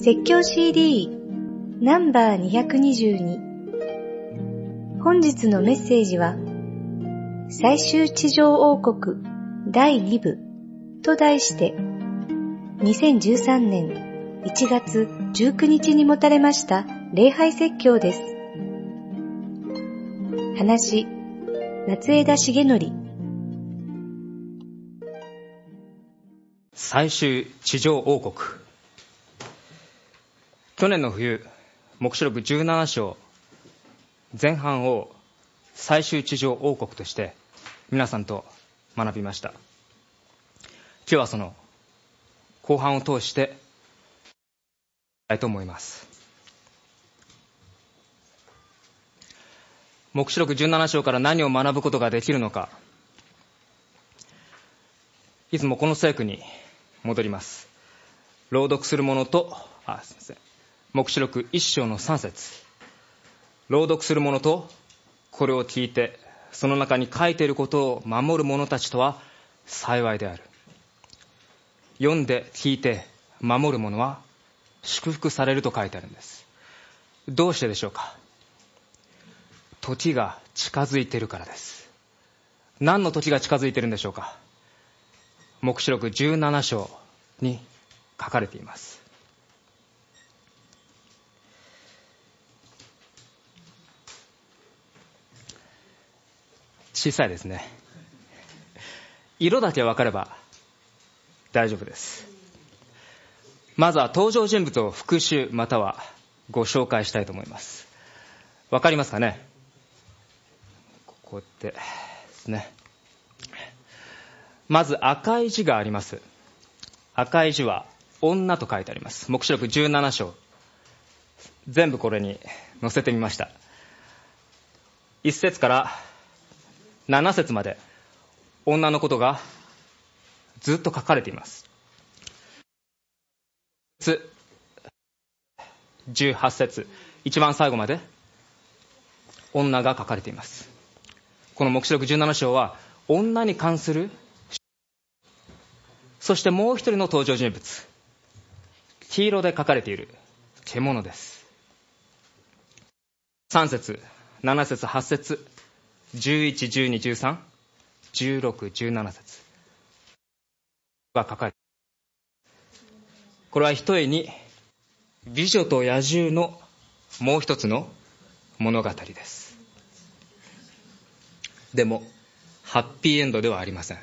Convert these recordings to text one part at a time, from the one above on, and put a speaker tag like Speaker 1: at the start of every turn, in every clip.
Speaker 1: 説教 CD ナンバー222。本日のメッセージは最終地上王国第2部と題して2013年1月19日に持たれました礼拝説教です。話、夏枝重則。
Speaker 2: 最終地上王国。去年の冬、黙示録17章前半を最終地上王国として皆さんと学びました。今日はその後半を通してたいと思います。黙示録17章から何を学ぶことができるのか、いつもこの聖句に戻ります。朗読する者と、黙示録1章の3節。朗読する者とこれを聞いてその中に書いていることを守る者たちとは幸いである。読んで聞いて守る者は祝福されると書いてあるんです。どうしてでしょうか。時が近づいているからです。何の時が近づいているんでしょうか。黙示録17章に書かれています。小さいですね。色だけ分かれば大丈夫です。まずは登場人物を復習またはご紹介したいと思います。分かりますかね。こうやってですね。まず赤い字があります。赤い字は女と書いてあります。黙示録17章全部これに載せてみました。1節から7節まで女のことがずっと書かれています。18節一番最後まで女が書かれています。この黙示録17章は女に関する、そしてもう一人の登場人物、黄色で書かれている獣です。3節7節8節11、12、13、16、17節が書かれています。これはひとえに美女と野獣のもう一つの物語です。でもハッピーエンドではありません。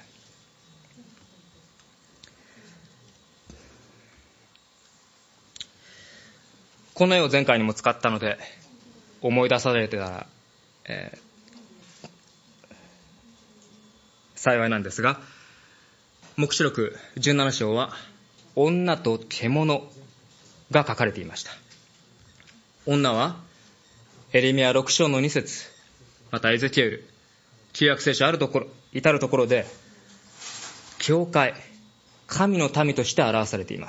Speaker 2: この絵を前回にも使ったので思い出されてたら、幸いなんですが、黙示録17章は女と獣が書かれていました。女はエレミヤ6章の2節、またエゼキエル、旧約聖書至るところで教会、神の民として表されています。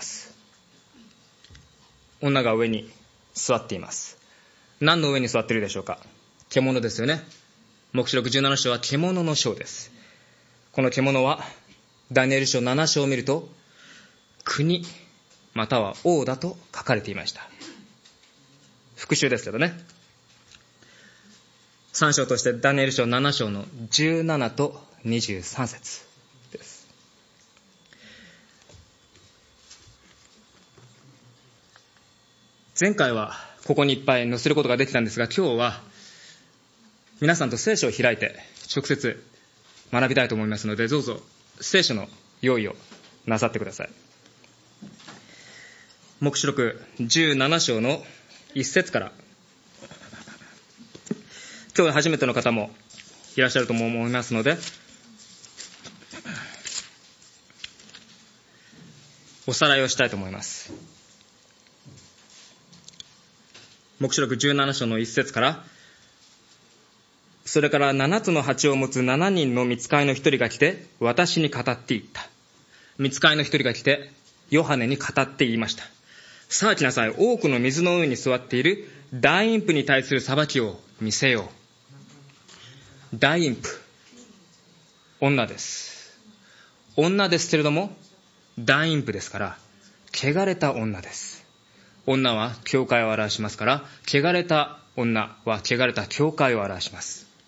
Speaker 2: 女が上に座っています。何の上に座っているでしょうか。獣ですよね。黙示録17章は獣の章です。この獣はダニエル書7章を見ると国または王だと書かれていました。復習ですけどね。3章としてダニエル書7章の17と23節です。前回はここにいっぱい載せることができたんですが、今日は皆さんと聖書を開いて直接学びたいと思いますので、どうぞ聖書の用意をなさってください。黙示録17章の1節から、今日初めての方もいらっしゃると思いますので、おさらいをしたいと思います。黙示録17章の1節から、それから7つの鉢を持つ7人の御使いの一人が来て私に語って言った。御使いの一人が来てヨハネに語って言いました。さあ来なさい、多くの水の上に座っている大陰譜に対する裁きを見せよう。大陰譜、女です。女ですけれども大陰譜ですから汚れた女です。 女は教会を表しますから、汚れた女は汚れた教会を表します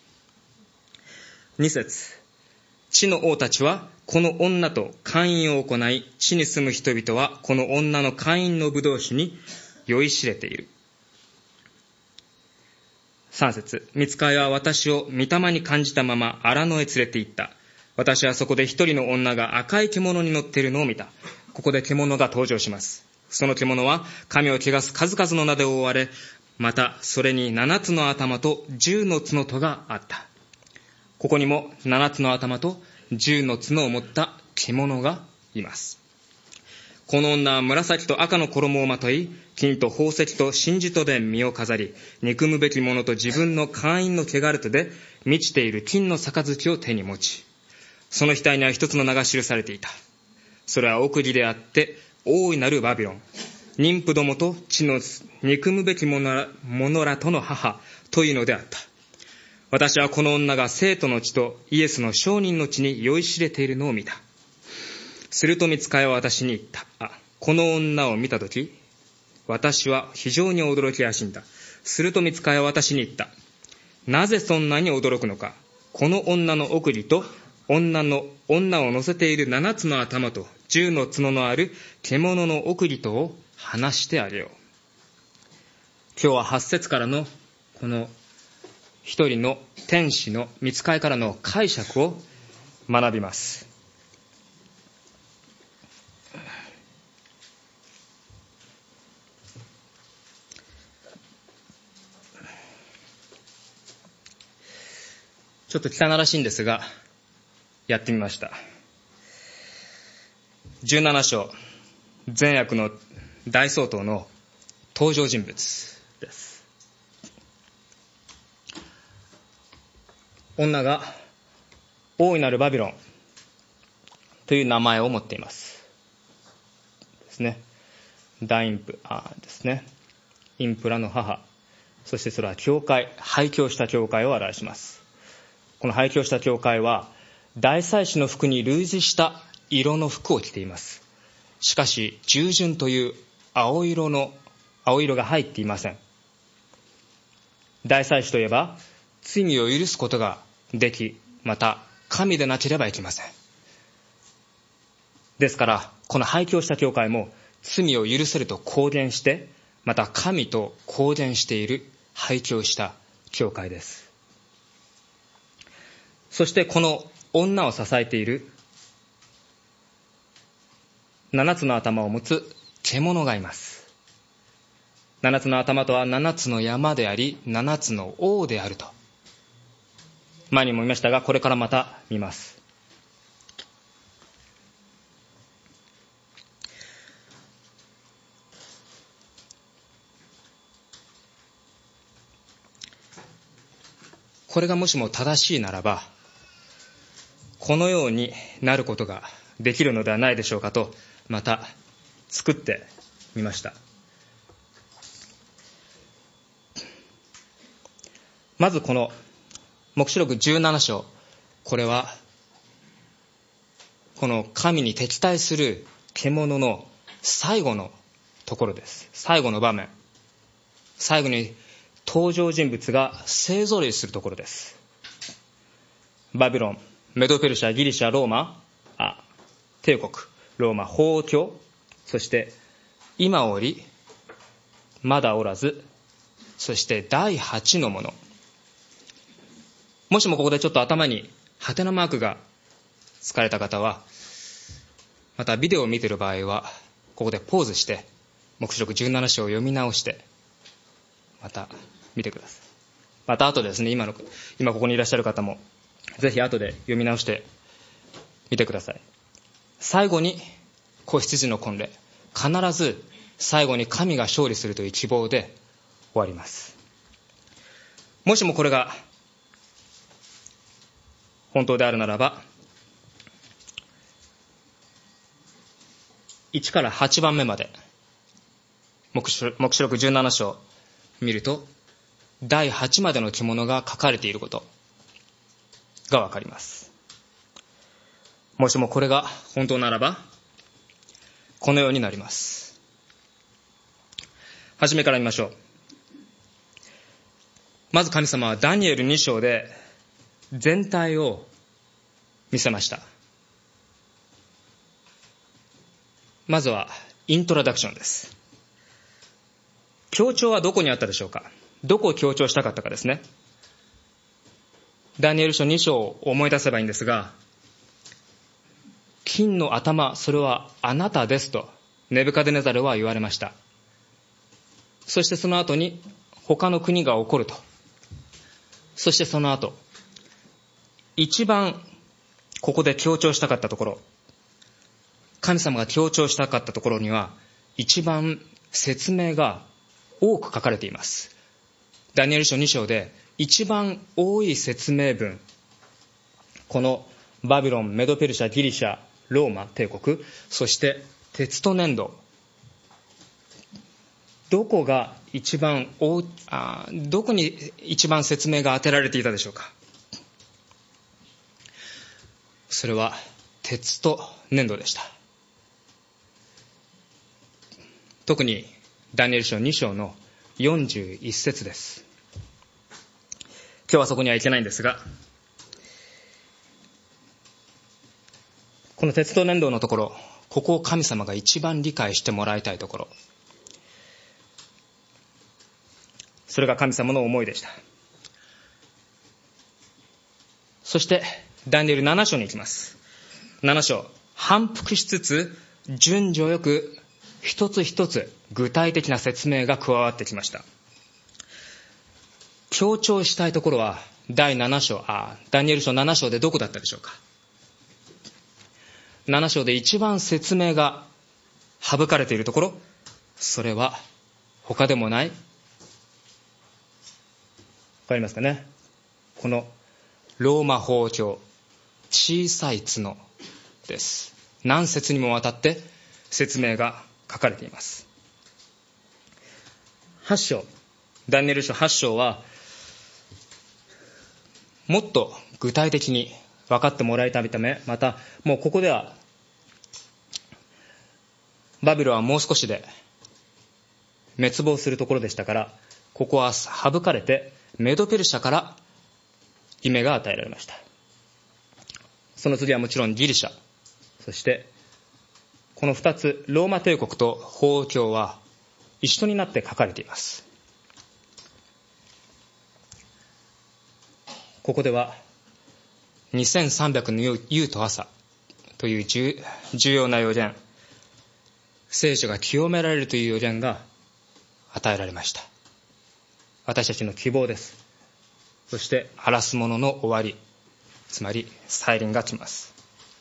Speaker 2: 。2節、地の王たちはこの女と姦淫を行い、地に住む人々はこの女の姦淫の葡萄酒に酔いしれている。3節、御使いは私を御霊に感じたまま荒野へ連れて行った。私はそこで一人の女が赤い獣に乗っているのを見た。ここで獣が登場します。その獣は神を汚す数々の名で覆われ、またそれに7つの頭と10の角とがあった。ここにも7つの頭と10の角を持った獣がいます。この女は紫と赤の衣をまとい、金と宝石と真珠とで身を飾り、憎むべきものと自分の姦淫の汚れとで満ちている金の杯を手に持ち、その額には一つの名が記されていた。それは奥義であって大いなるバビロン、妊婦どもと地の憎むべき者らとの母というのであった。私はこの女が生徒の地とイエスの証人の地に酔いしれているのを見た。すると御使いは私に言った。この女を見たとき、私は非常に驚き足んだ。すると御使いは私に言った。なぜそんなに驚くのか。この女の奥義と女を乗せている7つの頭と10の角のある獣の奥義とを話してあげよう。今日は8節からのこの一人の天使の御使いからの解釈を学びます。ちょっと汚らしいんですが、やってみました。17章、善悪の大総統の登場人物です。女が大いなるバビロンという名前を持っています。ですね。大インプですね。インプラの母。そしてそれは教会、廃教した教会を表します。この廃教した教会は大祭司の服に類似した色の服を着ています。しかし従順という青色が入っていません。大祭司といえば罪を許すことができ、また神でなければいけません。ですからこの廃教した教会も罪を許せると公言して、また神と公言している廃教した教会です。そしてこの女を支えている7つの頭を持つ獣がいます。7つの頭とは7つの山であり、7つの王であると。前にも見ましたが、これからまた見ます。これがもしも正しいならば、このようになることができるのではないでしょうかと、また作ってみました。まずこの黙示録17章、これはこの神に敵対する獣の最後のところです。最後の場面、最後に登場人物が勢ぞろいするところです。バビロン、メドペルシャ、ギリシャ、ローマ、帝国、ローマ、法教、そして今おり、まだおらず、そして第8のもの。もしもここでちょっと頭にハテナマークがつかれた方は、またビデオを見ている場合はここでポーズして黙示録17章を読み直してまた見てください。また後でですね、今ここにいらっしゃる方もぜひ後で読み直してみてください。最後に子羊の婚礼、必ず最後に神が勝利するという希望で終わります。もしもこれが本当であるならば、1から8番目まで黙示録17章見ると、第8までの獣が書かれていることがわかります。もしもこれが本当ならば、このようになります。 初めから見ましょう。まず神様はダニエル2章で全体を見せました。まずはイントロダクションです。強調はどこにあったでしょうか。どこを強調したかったかですね。ダニエル書2章を思い出せばいいんですが、金の頭、それはあなたですとネブカデネザルは言われました。そしてその後に他の国が起こると。そしてその後、一番ここで強調したかったところ、神様が強調したかったところには一番説明が多く書かれています。ダニエル書2章で一番多い説明文、このバビロン、メドペルシャ、ギリシャ、ローマ帝国、そして鉄と粘土、どこに一番説明が当てられていたでしょうか。それは鉄と粘土でした。特にダニエル書2章の41節です。今日はそこには行けないんですが、この鉄と粘土のところ、ここを神様が一番理解してもらいたいところ、それが神様の思いでした。そしてダニエル7章に行きます。7章、反復しつつ順序よく一つ一つ具体的な説明が加わってきました。強調したいところはダニエル書7章でどこだったでしょうか。7章で一番説明が省かれているところ、それは他でもない、わかりますかね。このローマ法教、小さい角です。何節にもわたって説明が書かれています。8章、ダニエル書8章はもっと具体的に分かってもらいたいため、またもうここではバビロンはもう少しで滅亡するところでしたから、ここは省かれてメドペルシャから夢が与えられました。その次はもちろんギリシャ、そしてこの2つ、ローマ帝国と法教は一緒になって書かれています。ここでは2300の夕と朝という重要な予言、聖書が清められるという予言が与えられました。私たちの希望です。そして荒らす者の終わり、つまり再臨が来ます。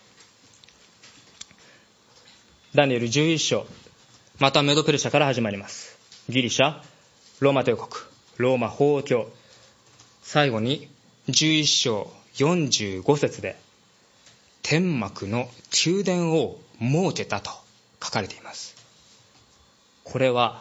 Speaker 2: ダニエル11章、またメドペルシャから始まります。ギリシャ、ローマ帝国、ローマ法王教、最後に11章45節で天幕の宮殿を設けたと書かれています。これは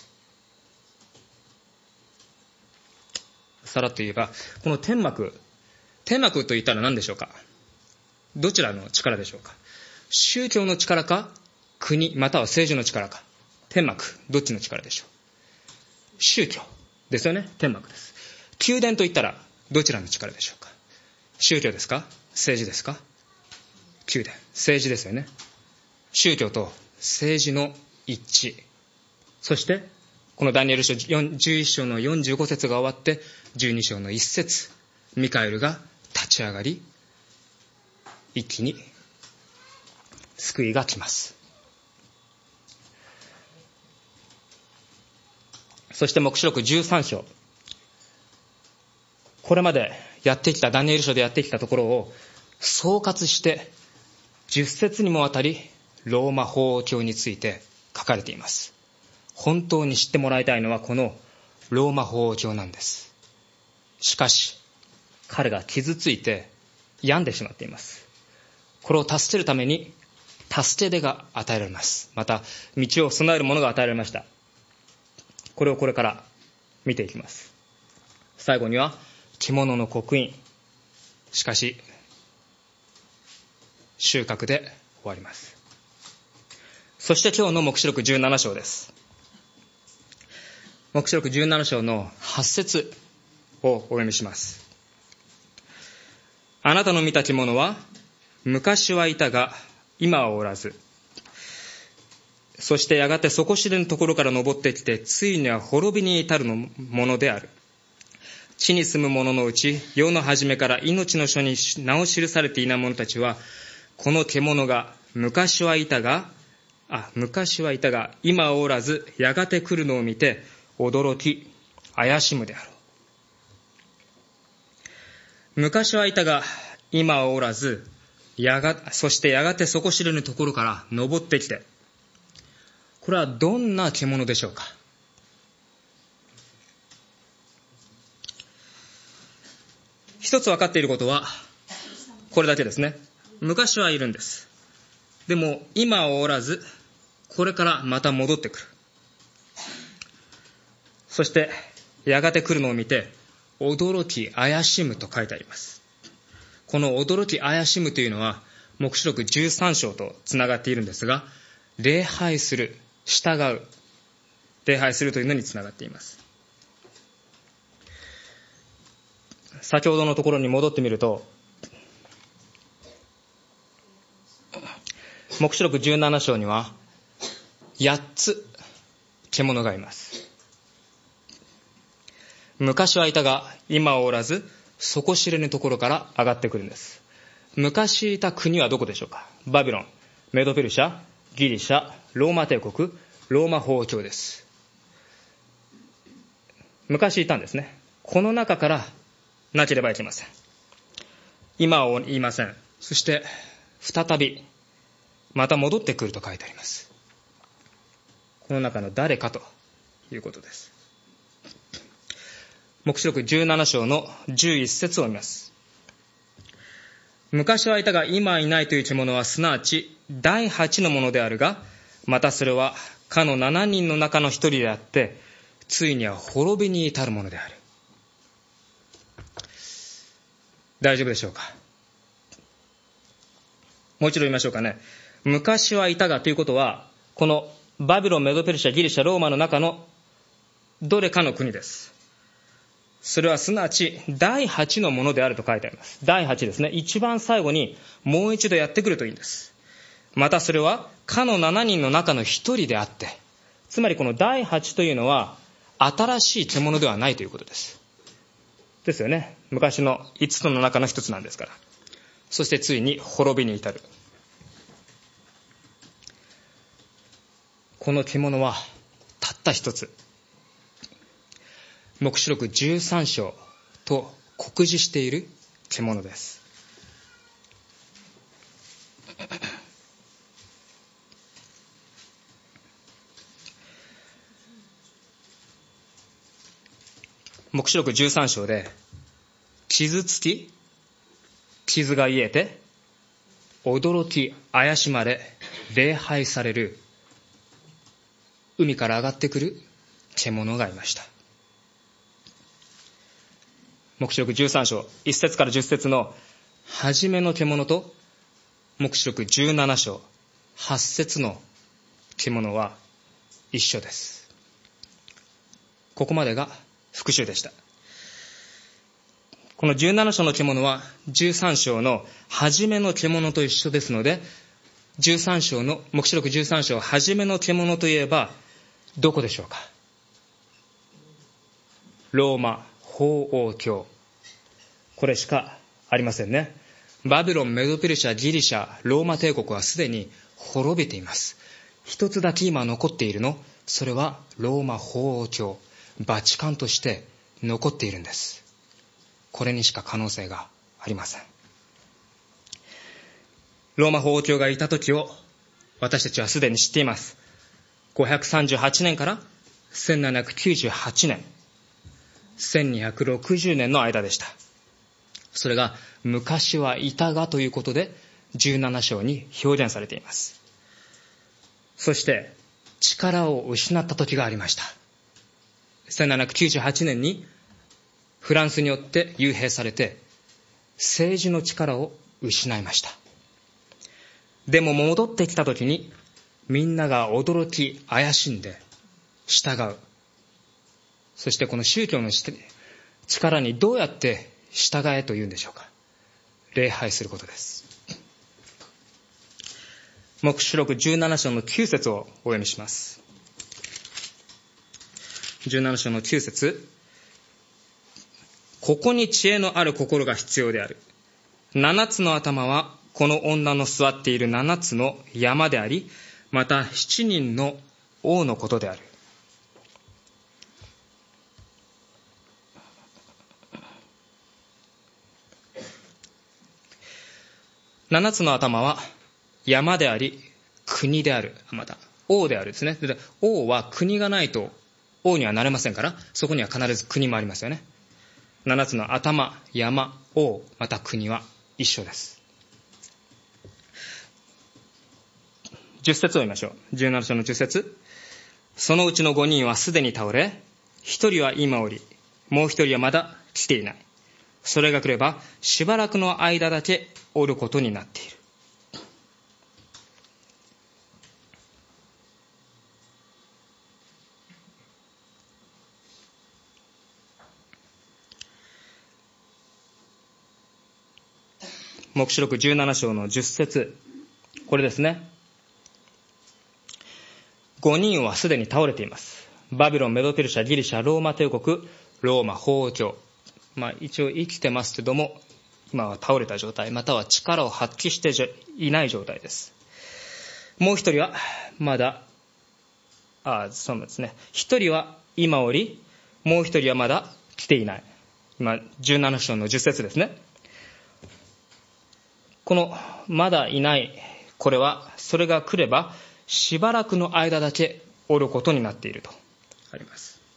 Speaker 2: さらっと言えば、この天幕と言ったら何でしょうか。どちらの力でしょうか。宗教の力か、国または政治の力か。天幕、どっちの力でしょう。宗教ですよね。天幕です。宮殿と言ったらどちらの力でしょうか。宗教ですか、政治ですか。宮殿、政治ですよね。宗教と政治の一致、そしてこのダニエル書11章の45節が終わって12章の1節、ミカエルが立ち上がり、一気に救いが来ます。そして黙示録13章、これまでやってきた、ダニエル書でやってきたところを総括して10節にもわたりローマ法王教について書かれています。本当に知ってもらいたいのはこのローマ法王教なんです。しかし彼が傷ついて病んでしまっています。これを助けるために助け出が与えられます。また道を備えるものが与えられました。これをこれから見ていきます。最後には獣の刻印、しかし収穫で終わります。そして今日の黙示録17章です。 黙示録17章の8節をお読みします。あなたの見た獣は昔はいたが今はおらず、そしてやがて底知れぬところから登ってきて、ついには滅びに至るものである。地に住む者のうち、世の初めから命の書に名を記されていない者たちは、この獣が昔はいたが今はおらず、やがて来るのを見て驚き怪しむであろう。昔はいたが今はおらず、そしてやがて底知れぬところから登ってきて、これはどんな獣でしょうか。一つ分かっていることはこれだけですね。昔はいるんです。でも今はおらず、これからまた戻ってくる。そしてやがて来るのを見て驚き怪しむと書いてあります。この驚き怪しむというのは黙示録13章とつながっているんですが、礼拝する、従う、礼拝するというのにつながっています。先ほどのところに戻ってみると、黙示録17章には8つ獣がいます。昔はいたが今はおらず、底知れぬところから上がってくるんです。昔いた国はどこでしょうか。バビロン、メドペルシャ、ギリシャ、ローマ帝国、ローマ法王教です。昔いたんですね。この中からなければいけません。今は言いません。そして再びまた戻ってくると書いてあります。この中の誰かということです。黙示録17章の11節を見ます。昔はいたが今はいないという獣は、すなわち第8のものであるが、またそれはかの7人の中の一人であって、ついには滅びに至るものである。大丈夫でしょうか。もう一度言いましょうかね。昔はいたがということは、このバビロン、メドペルシャ、ギリシャ、ローマの中のどれかの国です。それはすなわち第8のものであると書いてあります。第8ですね。一番最後にもう一度やってくるといいんです。またそれはかの7人の中の一人であって、つまりこの第8というのは新しい獣ではないということです。ですよね。昔の5つの中の一つなんですから。そしてついに滅びに至る。この獣はたった一つ。黙示録13章と酷似している獣です。黙示録13章で傷つき、傷が癒えて、驚き怪しまれ、礼拝される海から上がってくる獣がいました。黙示録13章1節から10節の初めの獣と、黙示録17章8節の獣は一緒です。ここまでが復習でした。この17章の獣は13章の初めの獣と一緒ですので、13章の黙示録13章初めの獣といえばどこでしょうか。ローマ法王教、これしかありませんね。バビロン、メドペルシャ、ギリシャ、ローマ帝国はすでに滅びています。一つだけ今残っているの、それはローマ法王教、バチカンとして残っているんです。これにしか可能性がありません。ローマ法王教がいた時を私たちはすでに知っています。538年から1798年、1260年の間でした。それが昔はいたがということで17章に表現されています。そして力を失った時がありました。1798年にフランスによって幽閉されて政治の力を失いました。でも戻ってきた時にみんなが驚き怪しんで従う。 そしてこの宗教の力にどうやって従えというんでしょうか。礼拝することです。黙示録17章の9節をお読みします。17章の9節。ここに知恵のある心が必要である。7つの頭はこの女の座っている7つの山であり、また7人の王のことである。7つの頭は山であり、国である。また王であるですね。で、王は国がないと王にはなれませんから、そこには必ず国もありますよね。7つの頭、山、王、また国は一緒です。10節を読みましょう。17章の10節。そのうちの5人はすでに倒れ、1人は今おり、もう1人はまだ来ていない。それが来ればしばらくの間だけおることになっている。黙示録17章の10節。これですね。5人はすでに倒れています。バビロン、メドペルシャ、ギリシャ、ローマ帝国、ローマ法王。一応生きてますけども、今は倒れた状態、または力を発揮していない状態です。もう一人はまだ、そうですね。一人は今おり、もう一人はまだ来ていない。今、17章の10節ですね。このまだいない、これはそれが来ればしばらくの間だけおることになっているとあります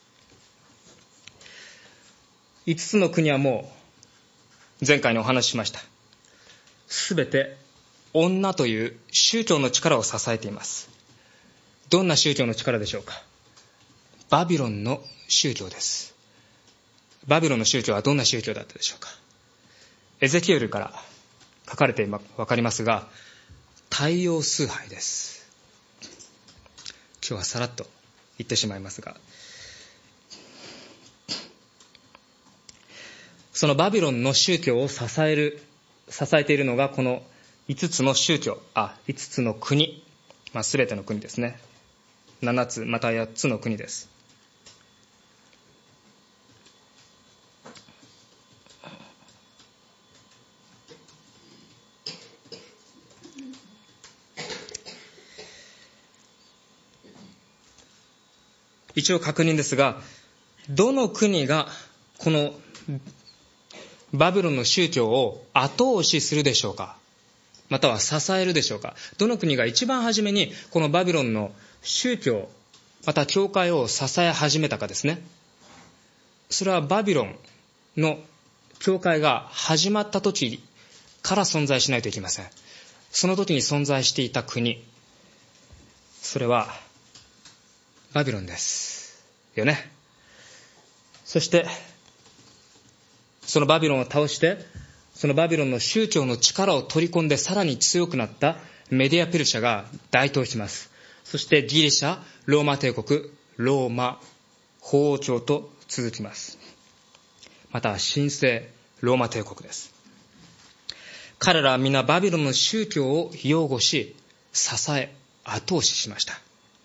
Speaker 2: 。5つの国はもう前回にお話ししました。すべて女という宗教の力を支えています。どんな宗教の力でしょうか。バビロンの宗教です。バビロンの宗教はどんな宗教だったでしょうか。エゼキエルから書かれてわかりますが、太陽崇拝です。今日はさらっと言ってしまいますが、そのバビロンの宗教を支えているのがこの5つの宗教、5つの国、すべての国ですね。7つまた8つの国です。一応確認ですが、どの国がこのバビロンの宗教を後押しするでしょうか、または支えるでしょうか。どの国が一番初めにこのバビロンの宗教、また教会を支え始めたかですね。それはバビロンの教会が始まった時から存在しないといけません。その時に存在していた国、それはバビロンですよね。そしてそのバビロンを倒して、そのバビロンの宗教の力を取り込んでさらに強くなったメディア・ペルシャが台頭します。そしてギリシャ、ローマ帝国、ローマ法王朝と続きます。また神聖ローマ帝国です。彼らは皆バビロンの宗教を擁護し、支え、後押ししました。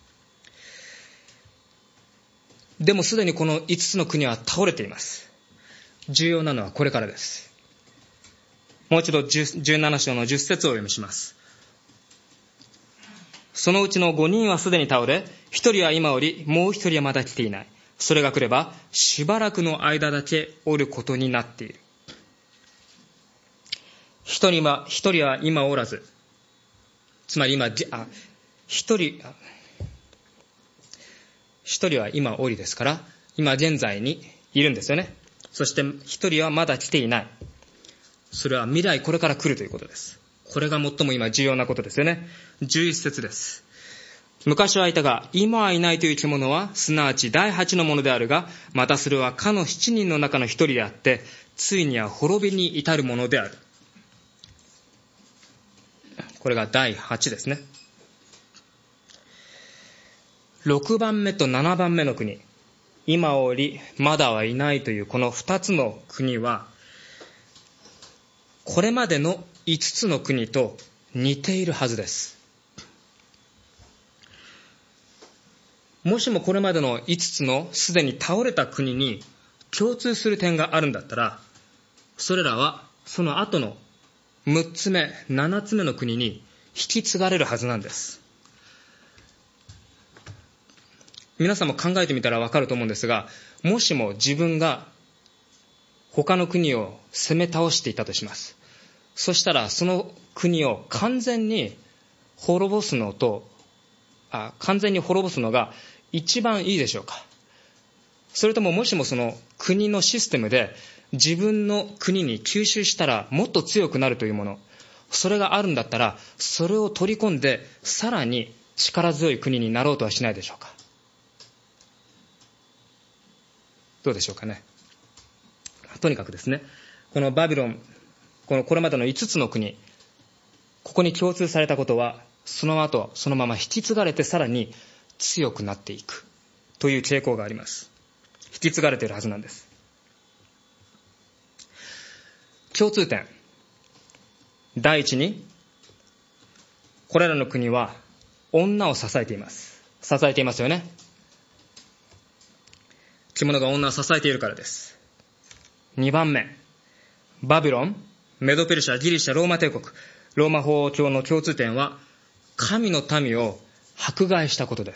Speaker 2: でもすでにこの5つの国は倒れています。重要なのはこれからです。もう一度17章の10節をお読みします。そのうちの5人はすでに倒れ、1人は今おり、もう1人はまだ来ていない。それが来ればしばらくの間だけおることになっている。1人は今おらず、つまり1人は今おりですから、今現在にいるんですよね。そして1人はまだ来ていない。それは未来これから来るということです。これが最も今重要なことですよね。11節です。昔はいたが今はいないという生き物はすなわち第8のものであるが、またそれはかの7人の中の1人であって、ついには滅びに至るものである。これが第8ですね。6番目と7番目の国、 今おりまだはいないというこの2つの国は、これまでの5つの国と似ているはずです。もしもこれまでの5つのすでに倒れた国に共通する点があるんだったら、それらはその後の6つ目、7つ目の国に引き継がれるはずなんです。皆さんも考えてみたらわかると思うんですが、もしも自分が他の国を攻め倒していたとします。そしたらその国を完全に滅ぼすのが一番いいでしょうか。それとももしもその国のシステムで自分の国に吸収したらもっと強くなるというもの、それがあるんだったら、それを取り込んでさらに力強い国になろうとはしないでしょうか。どうでしょうかね。とにかくですね、このバビロン、これまでの5つの国、ここに共通されたことは、その後そのまま引き継がれてさらに強くなっていくという傾向があります。引き継がれているはずなんです。共通点、第一に、これらの国は女を支えています。支えていますよね。着物が女を支えているからです。2番目、バビロン、メドペルシャ、ギリシャ、ローマ帝国、ローマ法王朝の共通点は、神の民を迫害したことです。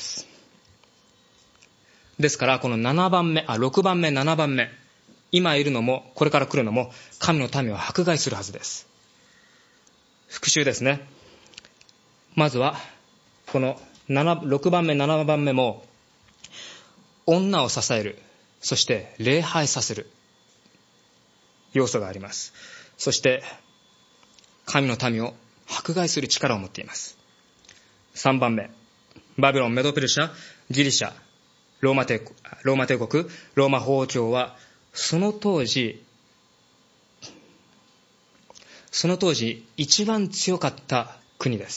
Speaker 2: ですから、この6番目、7番目、今いるのも、これから来るのも、神の民を迫害するはずです。復習ですね。まずは、この6番目、7番目も、女を支える、そして礼拝させる要素があります。そして、神の民を迫害する力を持っています。3番目、バビロン、メドペルシャ、ギリシャ、ローマ帝国、ローマ法王朝は、その当時一番強かった国です。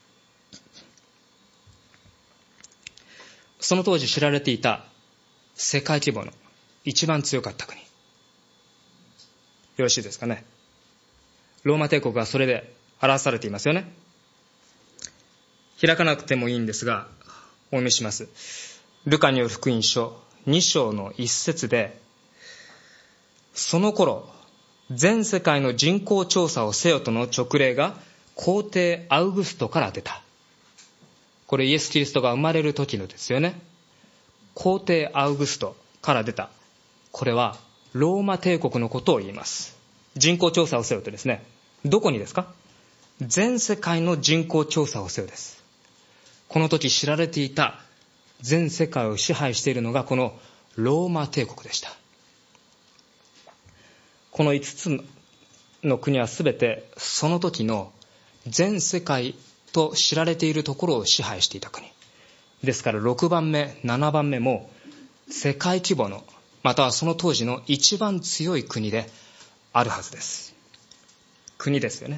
Speaker 2: その当時知られていた世界規模の一番強かった国。よろしいですかね。ローマ帝国はそれで表されていますよね。開かなくてもいいんですが、お読みします。ルカによる福音書2章の1節で、その頃、全世界の人口調査をせよとの勅令が皇帝アウグストから出た。これイエス・キリストが生まれる時のですよね。皇帝アウグストから出た。これはローマ帝国のことを言います。人口調査をせよとですね。どこにですか？全世界の人口調査をせよです。この時知られていた全世界を支配しているのがこのローマ帝国でした。この5つの国はすべてその時の全世界と知られているところを支配していた国。ですから6番目、7番目も世界規模の、またはその当時の一番強い国であるはずです。国ですよね。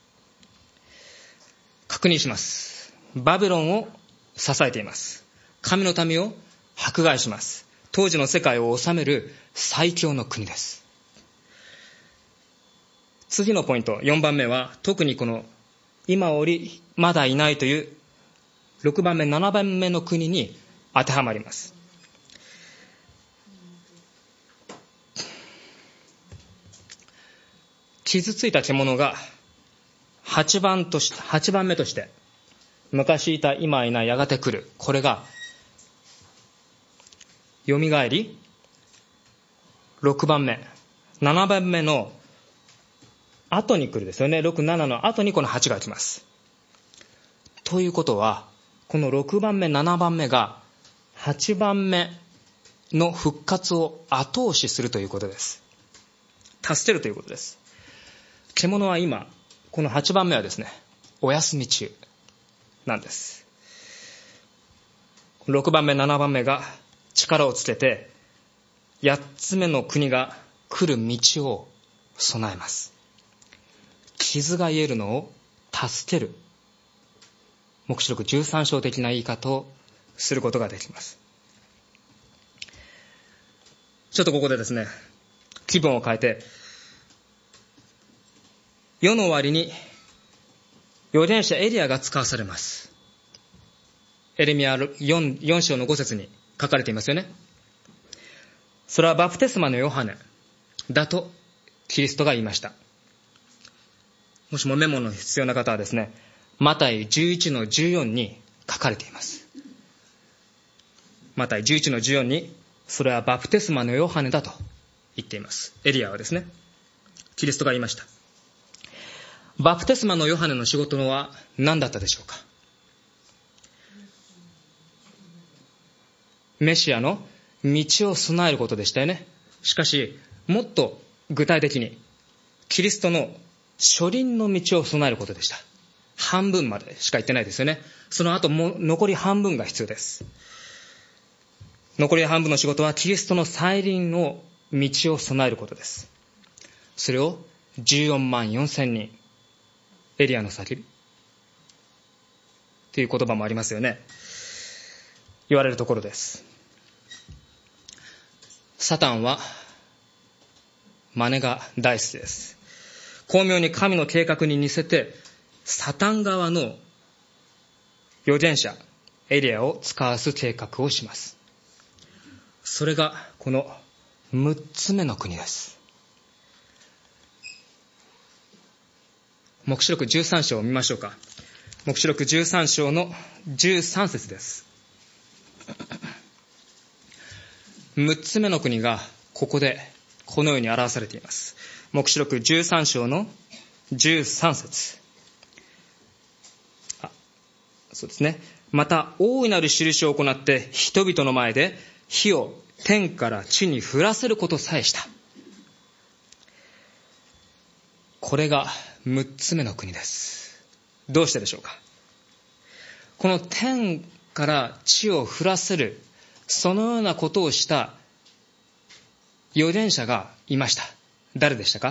Speaker 2: 確認します。バビロンを支えています。神の民を迫害します。当時の世界を治める最強の国です。次のポイント、4番目は、特にこの今おりまだいないという6番目、7番目の国に当てはまります。傷ついた獣が8番目として、昔いた今いないやがて来る。これが、蘇り、6番目、7番目の後に来るですよね。6、7の後にこの8が来ます。ということは、この6番目、7番目が8番目の復活を後押しするということです。助けるということです。獣は今、この8番目はですね、お休み中なんです。6番目、7番目が力をつけて、8つ目の国が来る道を備えます。傷が癒えるのを助ける。黙示録13章的な言い方をすることができます。 ちょっとここでですね、気分を変えて、世の終わりに預言者エリアが使わされます。エレミヤ 4章の5節に書かれていますよね。それはバプテスマのヨハネだとキリストが言いました。もしもメモの必要な方はですね、マタイ11の14に書かれています。マタイ11の14に、それはバプテスマのヨハネだと言っています。エリアはですね、キリストが言いました。バプテスマのヨハネの仕事は何だったでしょうか。メシアの道を備えることでしたよね。しかし、もっと具体的に、キリストの初臨の道を備えることでした。半分までしか言ってないですよね。その後も残り半分が必要です。残り半分の仕事はキリストの再臨の道を備えることです。それを14万4千人、エリアの先という言葉もありますよね。言われるところです。サタンは真似が大好きです。巧妙に神の計画に似せて、サタン側の預言者エリアを使わす計画をします。それがこの6つ目の国です。黙示録13章を見ましょうか。黙示録13章の13節です。6つ目の国がここでこのように表されています。黙示録13章の13節。そうですね。また大いなる印を行って人々の前で火を天から地に降らせることさえした。これが6つ目の国です。どうしてでしょうか。この天から地を降らせる、そのようなことをした預言者がいました。誰でしたか。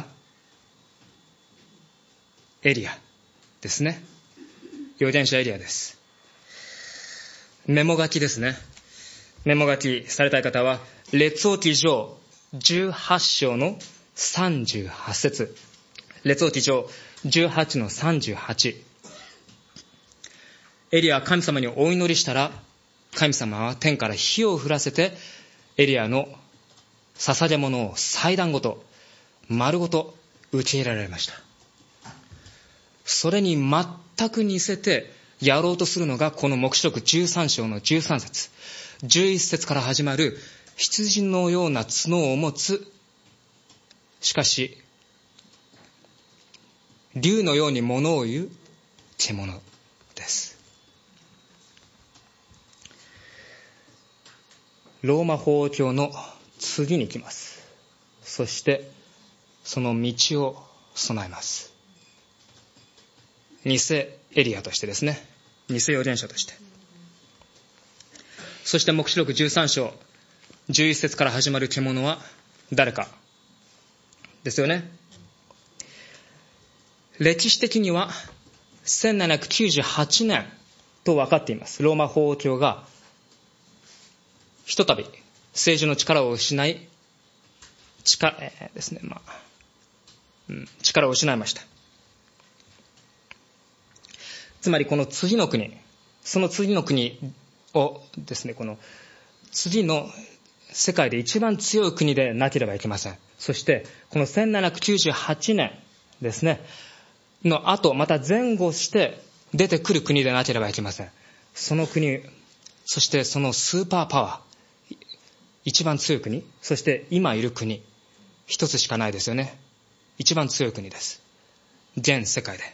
Speaker 2: エリアですね。預言者エリアです。メモ書きですね。メモ書きされたい方は、列王記上18章の38節。列王記上18の38。エリアは神様にお祈りしたら、神様は天から火を降らせて、エリアの捧げ物を祭壇ごと、丸ごと受け入れられました。それに全く似せてやろうとするのが、この黙示録13章の13節。11節から始まる羊のような角を持つ、しかし竜のように物を言う獣です。ローマ法王教の次に来ます。そしてその道を備えます。偽エリアとしてですね。偽預言者として。そして黙示録13章11節から始まる獣は誰かですよね。歴史的には1798年と分かっています。ローマ法王教がひとたび政治の力を失い、力を失いました。つまりこの次の国、その次の国をですね、この次の世界で一番強い国でなければいけません。そしてこの1798年ですねの後、また前後して出てくる国でなければいけません。その国、そしてそのスーパーパワー、一番強い国、そして今いる国、一つしかないですよね。一番強い国です。現世界で。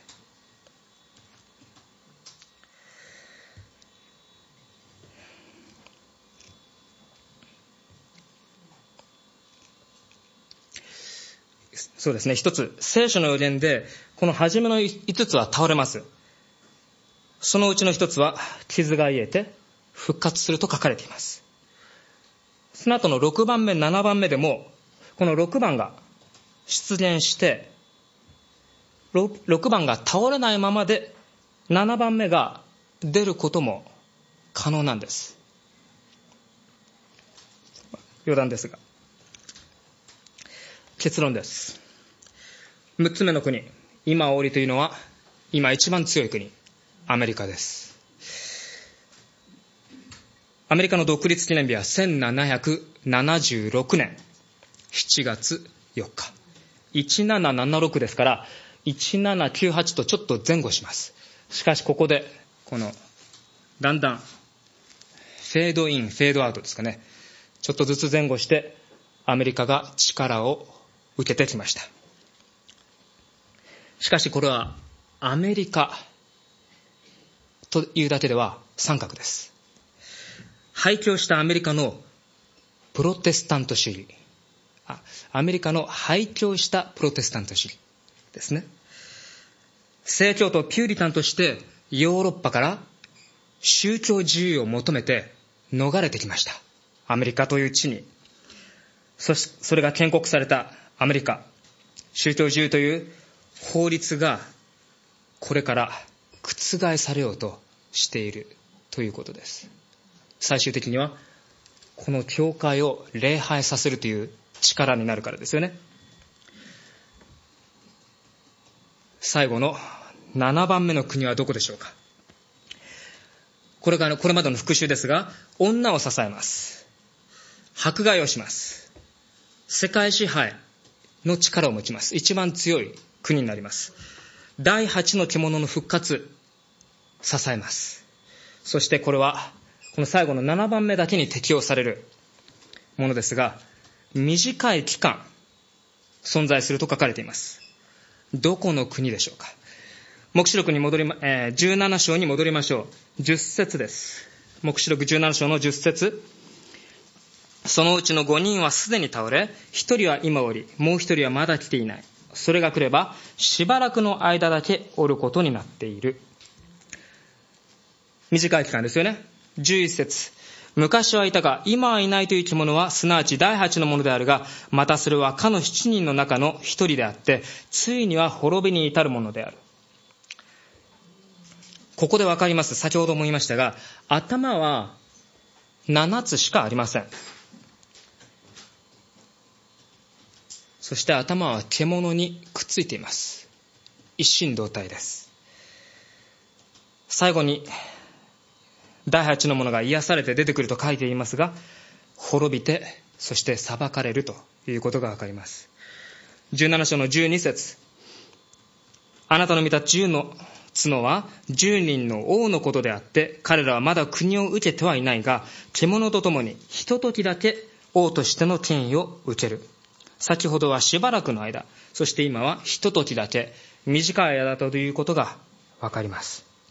Speaker 2: そうですね。一つ、聖書の予言で、この初めの5つは倒れます。そのうちの一つは、傷が癒えて復活すると書かれています。その後の6番目、7番目でも、この6番が出現して、6番が倒れないままで、7番目が出ることも可能なんです。余談ですが。 結論です。6つ目の国、今おりというのは今一番強い国、アメリカです。アメリカの独立記念日は1776年7月4日。1776ですから、1798とちょっと前後します。しかしここで、だんだん、フェードイン、フェードアウトですかね。ちょっとずつ前後して、アメリカが力を受けてきました。しかしこれは、アメリカというだけでは三角です。廃墟したアメリカのプロテスタント主義。アメリカの廃墟したプロテスタント主義ですね。正教徒ピューリタンとしてヨーロッパから宗教自由を求めて逃れてきました。アメリカという地に。それが建国されたアメリカ。宗教自由という法律がこれから覆されようとしているということです。最終的にはこの教会を礼拝させるという力になるからですよね。最後の7番目の国はどこでしょうか。これまでの復習ですが、女を支えます。迫害をします。世界支配の力を持ちます。一番強い国になります。第8の獣の復活、支えます。そしてこれは、この最後の7番目だけに適用されるものですが、短い期間存在すると書かれています。どこの国でしょうか。黙示録に17章に戻りましょう。10節です。黙示録17章の10節。そのうちの5人はすでに倒れ、1人は今おり、もう1人はまだ来ていない。それが来ればしばらくの間だけおることになっている。短い期間ですよね。11節。昔はいたが今はいないという生き物はすなわち第8のものであるが、またそれはかの7人の中の1人であって、ついには滅びに至るものである。ここでわかります。先ほども言いましたが、頭は7つしかありません。そして頭は獣にくっついています。一心同体です。最後に第8のものが癒されて出てくると書いていますが、滅びてそして裁かれるということがわかります。17章の12節。あなたの見た10の角は10人の王のことであって、彼らはまだ国を受けてはいないが、獣と共にひとときだけ王としての権威を受ける。先ほどはしばらくの間、そして今はひとときだけ、短い間だということがわかります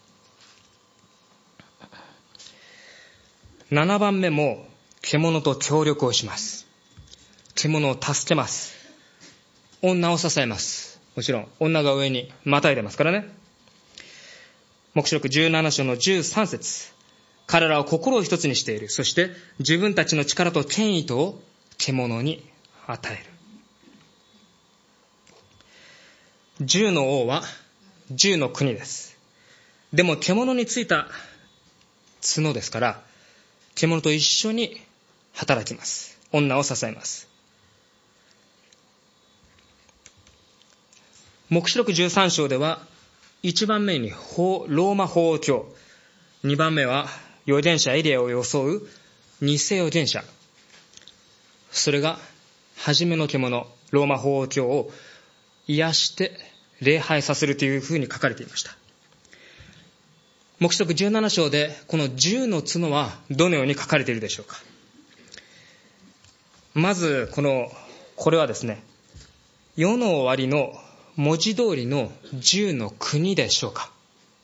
Speaker 2: 。7番目も獣と協力をします。獣を助けます。女を支えます。もちろん女が上にまたいでますからね。黙示録17章の13節。彼らは心を一つにしている。そして自分たちの力と権威とを獣に与える。10の王は10の国です。でも獣についた角ですから、獣と一緒に働きます。女を支えます。黙示録13章では、1番目にローマ法王教、2番目は預言者エリアを装う偽預言者。それが初めの獣、ローマ法王教を癒して礼拝させるというふうに書かれていました。黙示録17章でこの10の角はどのように書かれているでしょうか。まずこれはですね、世の終わりの文字通りの10の国でしょうか。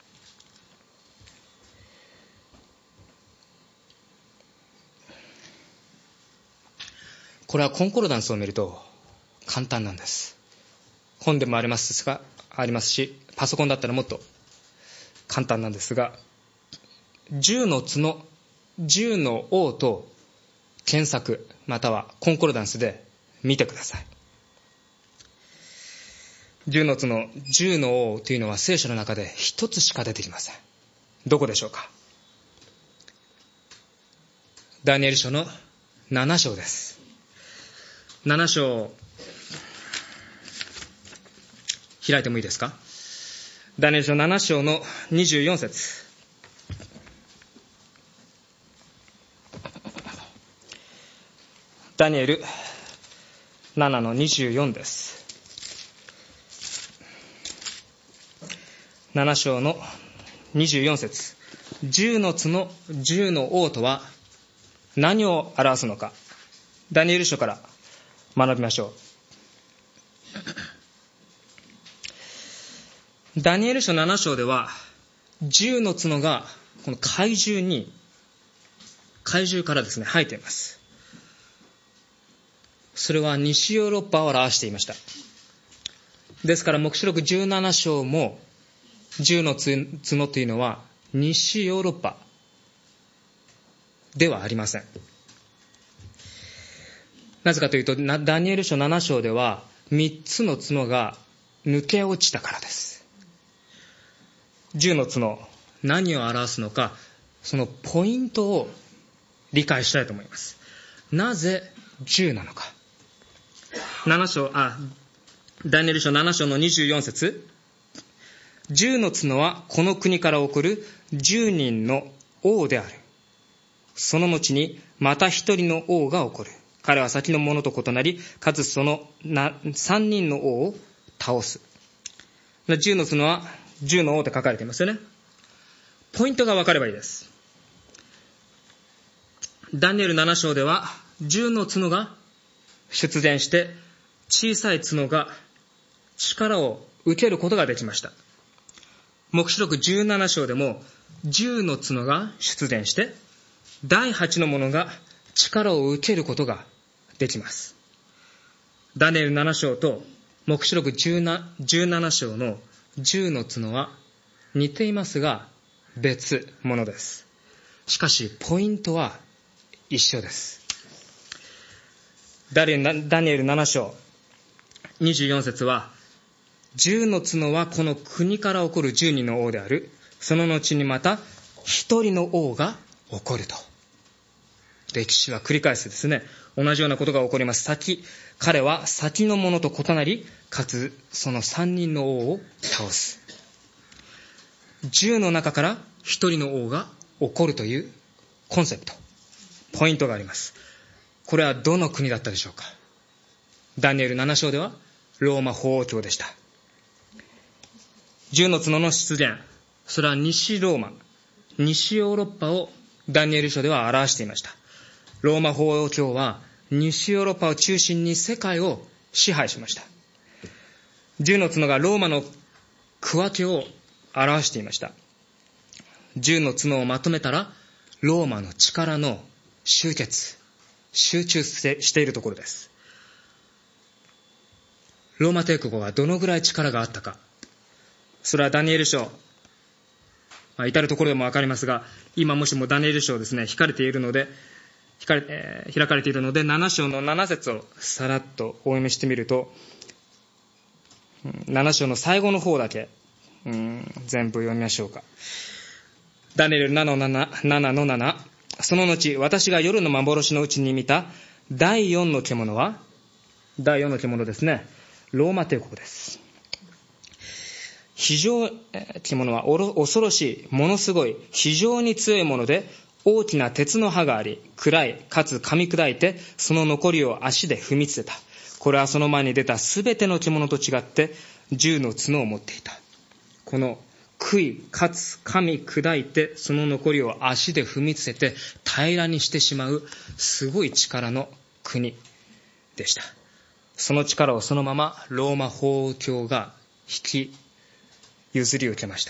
Speaker 2: これはコンコルダンスを見ると簡単なんです。本でもありますし、パソコンだったらもっと簡単なんですが、10の角、10の王と検索またはコンコルダンスで見てください。10の角、10の王というのは聖書の中で一つしか出てきません。どこでしょうか。ダニエル書の7章です。7章開いてもいいですか。ダニエル書7章の24節。ダニエル7の24です。7章の24節。10の角、10の王とは何を表すのか。ダニエル書から学びましょう。ダニエル書7章では10の角がこの怪獣からですね生えています。それは西ヨーロッパを表していました。ですから黙示録17章も10の角というのは西ヨーロッパではありません。なぜかというとダニエル書7章では3つの角が抜け落ちたからです。10の角、何を表すのか、そのポイントを理解したいと思います。なぜ10なのか。ダニエル書7章の24節。10の角はこの国から起こる10人の王である。その後にまた1人の王が起こる。彼は先のものと異なり、かつその3人の王を倒す。10の角は10の王って書かれていますよね。ポイントが分かればいいです。ダニエル7章では10の角が出現して小さい角が力を受けることができました。黙示録17章でも10の角が出現して第8のものが力を受けることができます。ダニエル7章と黙示録17章の10の角は似ていますが別物です。しかしポイントは一緒です。ダニエル7章24節は10の角はこの国から起こる10人の王である。その後にまた1人の王が起こると。歴史は繰り返すですね。同じようなことが起こります。彼は先のものと異なり、かつその3人の王を倒す。10の中から1人の王が起こるというコンセプト、ポイントがあります。これはどの国だったでしょうか。ダニエル7章ではローマ法王教でした。10の角の出現、それは西ローマ、西ヨーロッパをダニエル書では表していました。ローマ法王教は西ヨーロッパを中心に世界を支配しました。10の角がローマの区分けを表していました。10の角をまとめたらローマの力の集中しているところです。ローマ帝国はどのぐらい力があったか、それはダニエル書、至るところでもわかりますが、今もしもダニエル書ですね、開かれているので7章の7節をさらっとお読みしてみると、7章の最後の方だけ全部読みましょうか。ダニエル7の7。その後、私が夜の幻のうちに見た第4の獣は、第4の獣ですね、ローマ帝国です。獣は恐ろしい、ものすごい、非常に強いもので、大きな鉄の刃があり、暗い、かつ噛み砕いて、その残りを足で踏みつけた。これはその前に出たすべての獣と違って、10の角を持っていた。この杭い、かつ噛み砕いて、その残りを足で踏みつけて、平らにしてしまう、すごい力の国でした。その力をそのままローマ法王教が譲り受けました。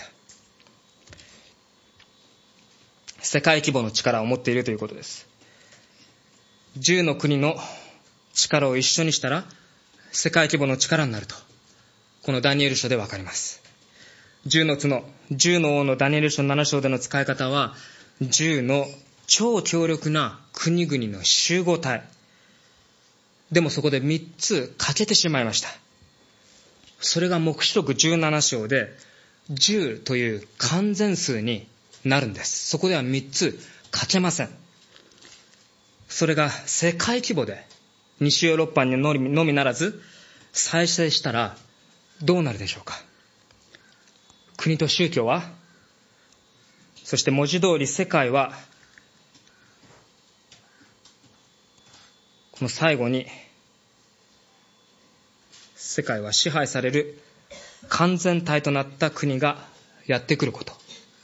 Speaker 2: 世界規模の力を持っているということです。10の国の力を一緒にしたら世界規模の力になると、このダニエル書でわかります。10の角、10の王のダニエル書7章での使い方は、10の超強力な国々の集合体。でもそこで3つ欠けてしまいました。それが黙示録17章で10という完全数になるんです。そこでは3つ欠けません。それが世界規模で西ヨーロッパにのみならず再生したらどうなるでしょうか。国と宗教は、そして文字通り世界は、この最後に世界は支配される完全体となった国がやってくること、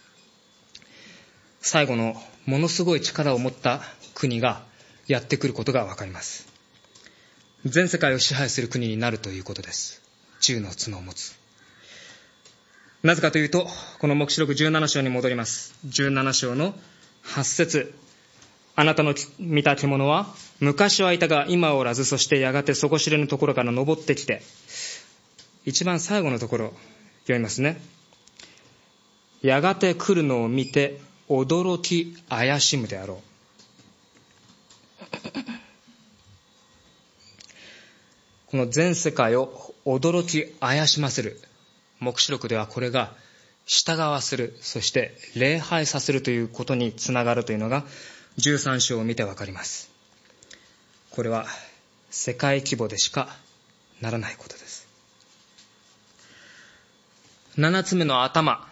Speaker 2: 最後のものすごい力を持った国がやってくることがわかります。全世界を支配する国になるということです。10の角を持つ。なぜかというと、この黙示録17章に戻ります。17章の8節、あなたの見た獣は昔はいたが今はおらず、そしてやがて底知れぬところから登ってきて、一番最後のところ読みますね。やがて来るのを見て驚き怪しむであろう。この全世界を驚き怪しませる。黙示録ではこれが従わせる、そして礼拝させるということにつながるというのが13章を見てわかります。これは世界規模でしかならないことです。7つ目の頭、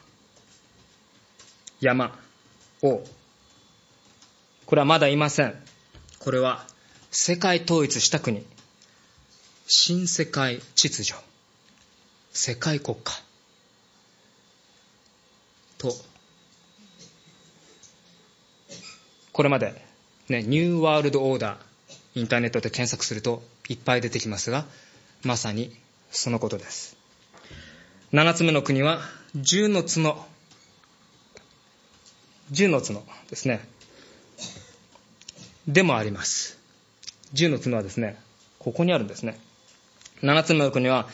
Speaker 2: 山、王。これはまだいません。これは世界統一した国、新世界秩序、世界国家と、これまで、ニューワールドオーダー、インターネットで検索するといっぱい出てきますが、まさにそのことです。7つ目の国は10の角ですね。でもあります。10の角はですね、ここにあるんですね。7つ目の国は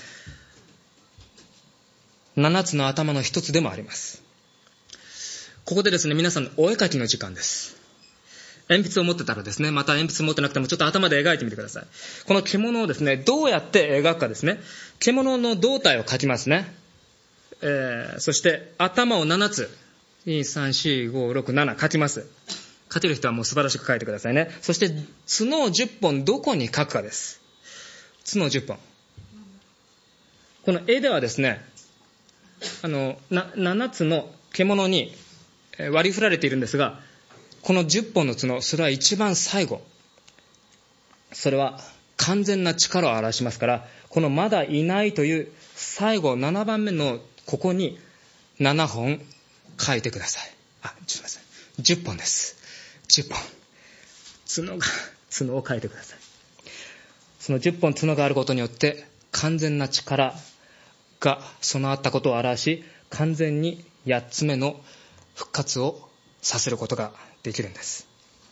Speaker 2: 7つの頭の一つでもあります。ここでですね、皆さんのお絵描きの時間です。鉛筆を持ってたらですね、また鉛筆持ってなくてもちょっと頭で描いてみてください。この獣をですね、どうやって描くかですね。獣の胴体を描きますね。そして頭を7つ、2、3、4、5、6、7描きます。描ける人はもう素晴らしく描いてくださいね。そして角を10本どこに描くかです。角を10本。この絵ではですね、7つの獣に割り振られているんですが、この10本の角、それは一番最後。それは完全な力を表しますから、このまだいないという最後7番目のここに7本書いてください。すいません。10本です。10本。角を書いてください。その10本角があることによって、完全な力が備わったことを表し、完全に8つ目の復活をさせることができるんです。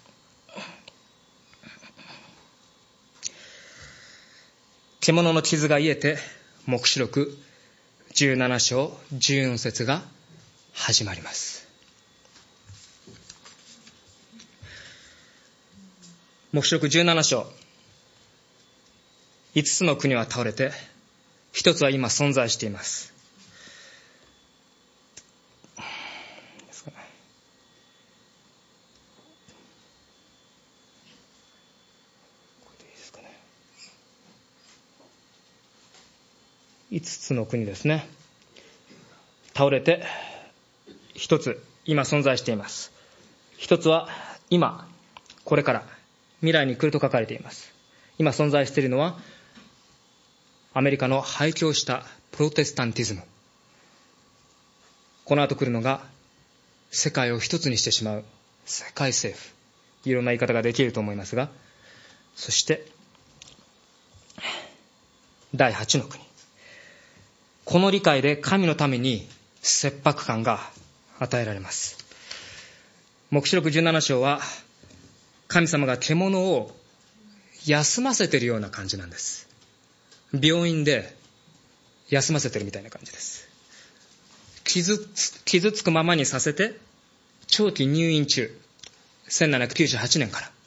Speaker 2: 獣の傷が癒えて、黙示録17章14節が始まります。黙示録17章、5つの国は倒れて、1つは今存在しています。5つの国ですね。倒れて、1つ今存在しています。1つは今、これから未来に来ると書かれています。今存在しているのはアメリカの廃墟したプロテスタンティズム。この後来るのが世界を一つにしてしまう世界政府。いろんな言い方ができると思いますが、そして第8の国。この理解で神のために切迫感が与えられます。黙示録17章は神様が獣を休ませているような感じなんです。病院で休ませてるみたいな感じです。傷つくままにさせて長期入院中、1798年から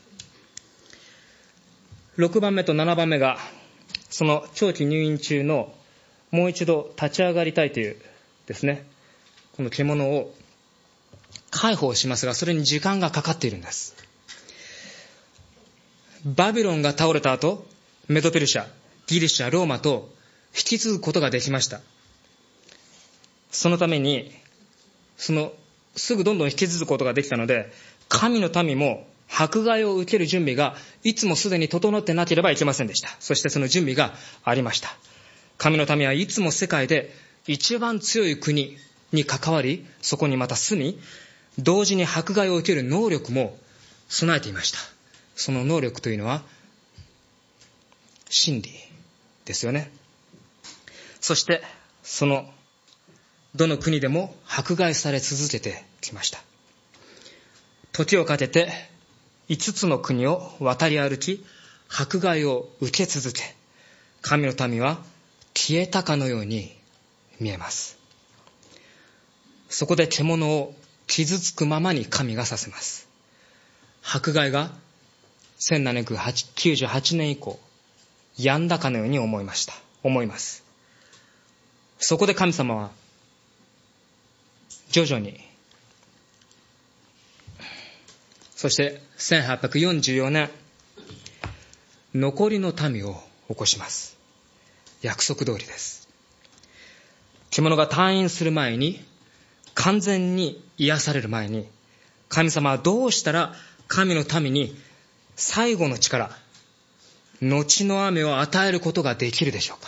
Speaker 2: 6番目と7番目がその長期入院中のもう一度立ち上がりたいというですね、この獣を解放しますが、それに時間がかかっているんです。バビロンが倒れた後、メドペルシャ、ギリシャ、ローマと引き継ぐことができました。そのためにすぐどんどん引き継ぐことができたので、神の民も迫害を受ける準備がいつもすでに整ってなければいけませんでした。そしてその準備がありました。神の民はいつも世界で一番強い国に関わり、そこにまた住み、同時に迫害を受ける能力も備えていました。その能力というのは真理ですよね。そしてどの国でも迫害され続けてきました。時をかけて5つの国を渡り歩き、迫害を受け続け、神の民は消えたかのように見えます。そこで獣を傷つくままに神がさせます。迫害が1798年以降止んだかのように思います。そこで神様は徐々に、そして1844年、残りの民を起こします。約束通りです。獣が退院する前に、完全に癒される前に、神様はどうしたら神の民に最後の力、後の雨を与えることができるでしょうか。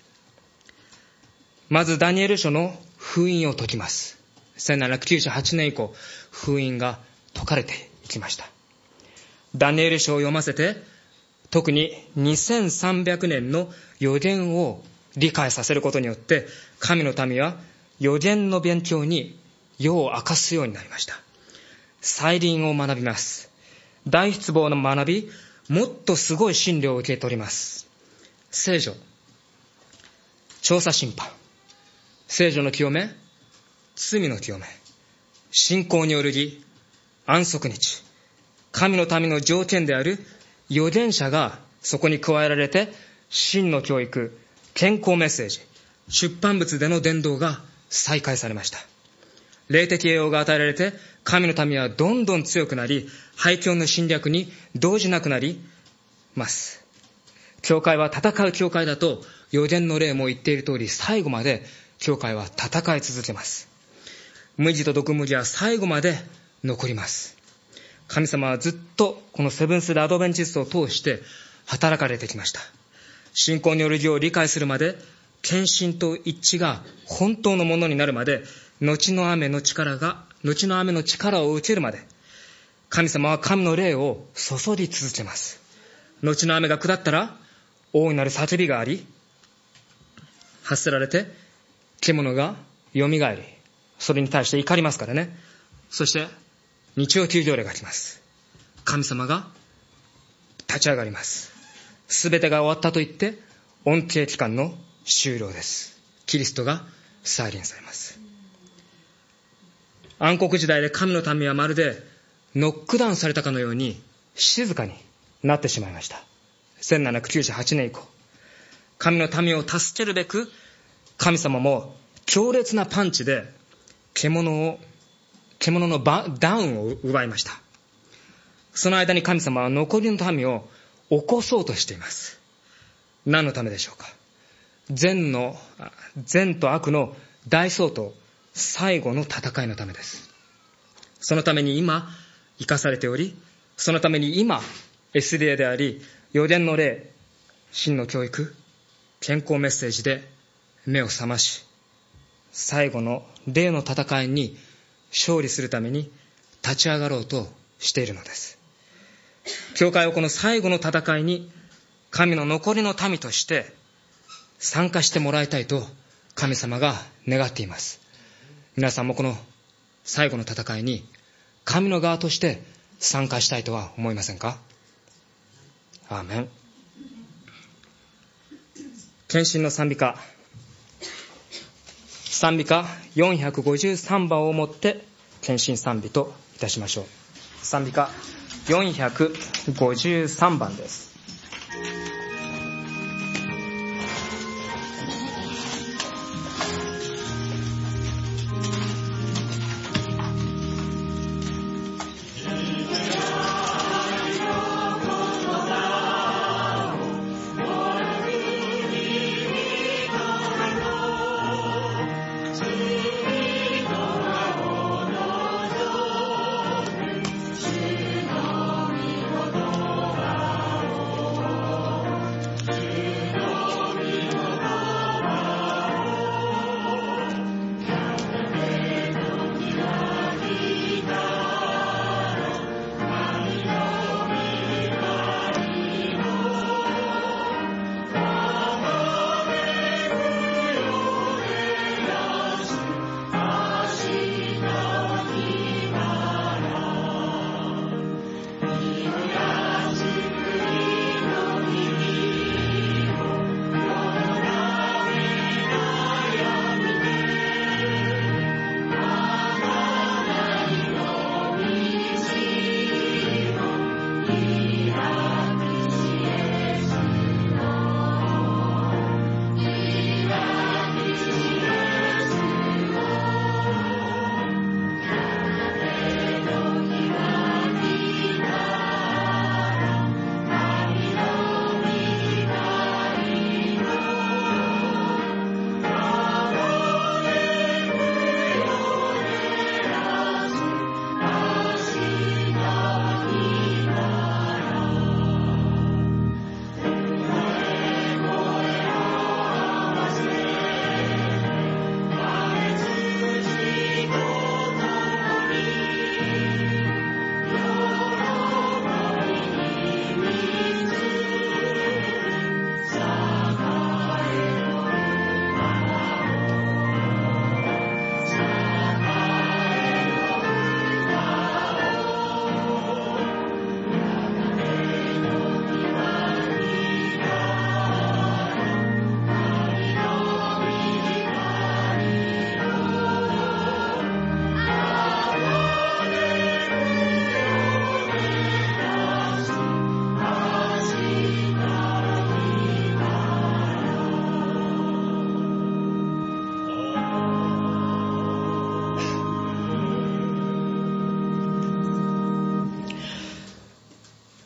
Speaker 2: まずダニエル書の封印を解きます。1798年以降、封印が解かれていきました。ダニエル書を読ませて、特に2300年の預言を理解させることによって、神の民は預言の勉強に夜を明かすようになりました。再臨を学びます。大失望の学び、もっとすごい真理を受け取ります。聖女、調査審判、聖女の清め、罪の清め、信仰による義、安息日、神の民の条件である預言者がそこに加えられて、真の教育、健康メッセージ、出版物での伝道が再開されました。霊的栄養が与えられて、神の民はどんどん強くなり、廃墟の侵略に動じなくなります。教会は戦う教会だと預言の霊も言っている通り、最後まで教会は戦い続けます。無慈と毒無慈は最後まで残ります。神様はずっとこのセブンス・デ・アドベンチストを通して働かれてきました。信仰による義を理解するまで、献身と一致が本当のものになるまで、後の雨の力を受けるまで、神様は神の霊を注ぎ続けます。後の雨が下ったら、大いなる叫びがあり、発せられて、獣が蘇り、それに対して怒りますからね。そして日曜休業令が来ます。神様が立ち上がります。すべてが終わったと言って恩恵期間の終了です。キリストが再臨されます。暗黒時代で神の民はまるでノックダウンされたかのように静かになってしまいました。1798年以降、神の民を助けるべく、神様も強烈なパンチで獣のダウンを奪いました。その間に神様は残りの民を起こそうとしています。何のためでしょうか。善と悪の大相当、最後の戦いのためです。そのために今生かされており、そのために今 SDA であり、預言の霊、真の教育、健康メッセージで目を覚まし、最後の霊の戦いに勝利するために立ち上がろうとしているのです。教会はこの最後の戦いに神の残りの民として参加してもらいたいと神様が願っています。皆さんもこの最後の戦いに神の側として参加したいとは思いませんか。アーメン。献身の賛美歌453番をもって献身賛美といたしましょう。賛美歌453番です。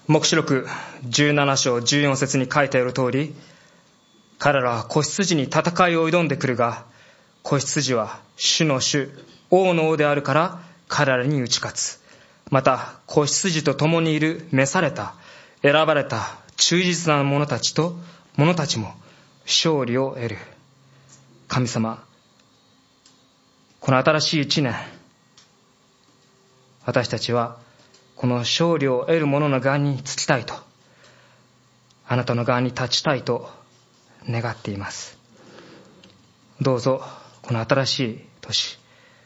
Speaker 2: 黙示録17章14節に書いてある通り、彼らは子羊に戦いを挑んでくるが、子羊は主の主、王の王であるから彼らに打ち勝つ。また子羊と共にいる召された、選ばれた忠実な者たちも勝利を得る。神様、この新しい一年、私たちはこの勝利を得る者の側につきたいと、あなたの側に立ちたいと願っています。どうぞこの新しい年、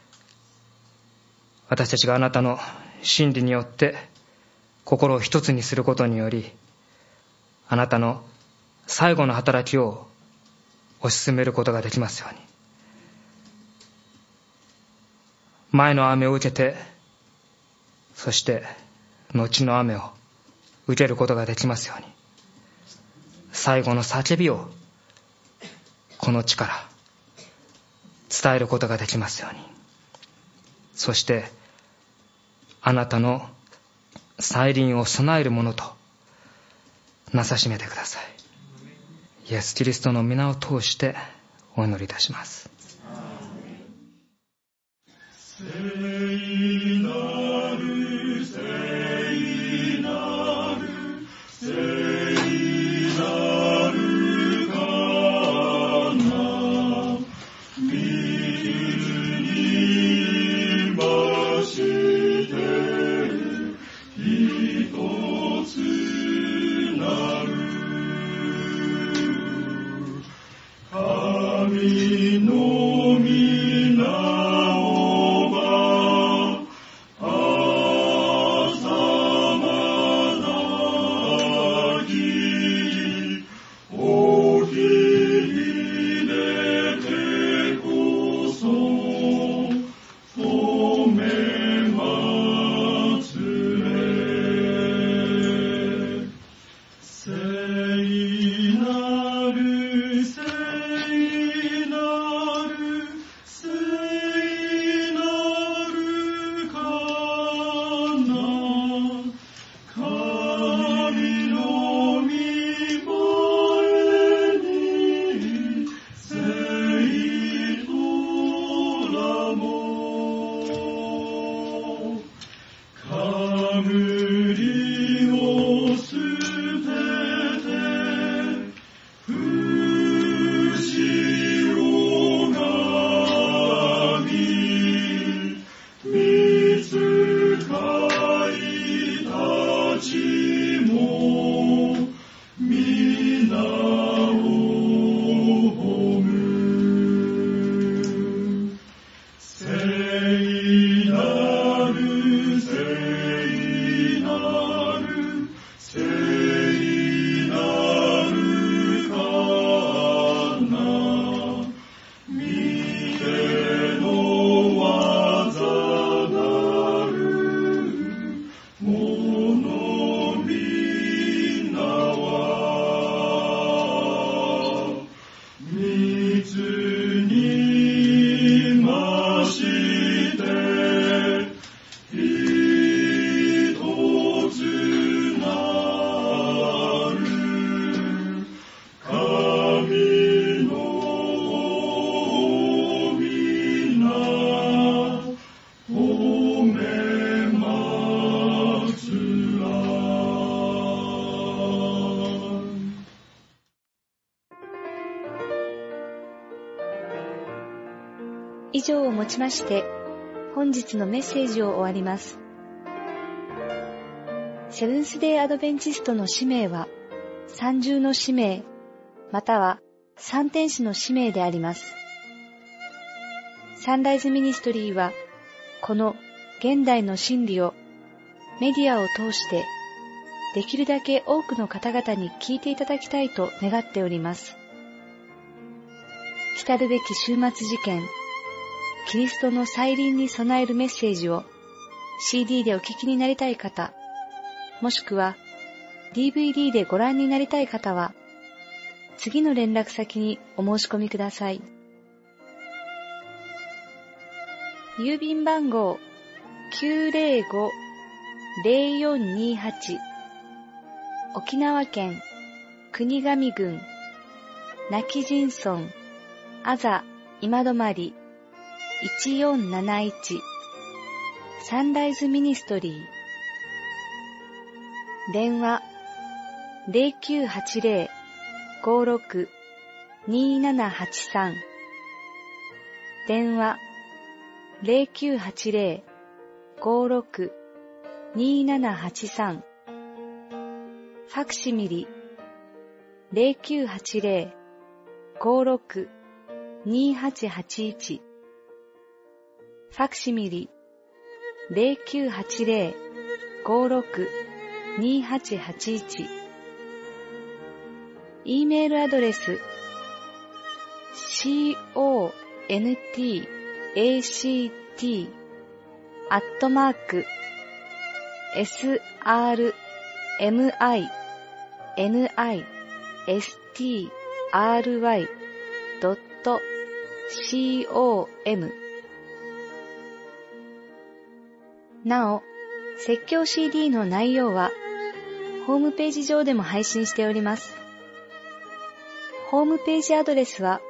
Speaker 2: 私たちがあなたの真理によって心を一つにすることにより、あなたの最後の働きを推し進めることができますように。前の雨を受けて、そして後の雨を受けることができますように。最後の叫びをこの地から伝えることができますように。そしてあなたの再臨を備えるものとなさしめてください。イエス・キリストの皆を通してお祈りいたします。
Speaker 1: 以上をもちまして本日のメッセージを終わります。セブンスデーアドベンチストの使命は三重の使命または三天使の使命であります。サンライズミニストリーはこの現代の真理をメディアを通してできるだけ多くの方々に聞いていただきたいと願っております。来るべき終末事件キリストの再臨に備えるメッセージを CD でお聞きになりたい方、もしくは DVD でご覧になりたい方は、次の連絡先にお申し込みください。郵便番号 905-0428 沖縄県国頭郡今帰仁村あざ今泊1471サンライズミニストリー。電話 0980-56-2783 電話 0980-56-2783 ファクシミリ 0980-56-2881 ファクシミリ 0980-56-2881 E メールアドレス sromistry.com なお、説教 CD の内容はホームページ上でも配信しております。ホームページアドレスは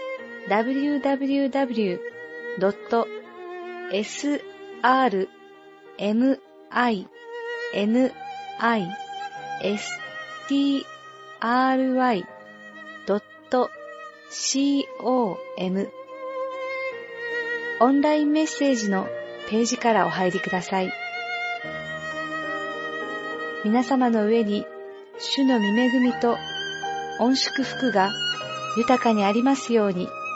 Speaker 1: www.srmistry.com オンラインメッセージのページからお入りください。皆様の上に主の御恵みと御祝福が豊かにありますように。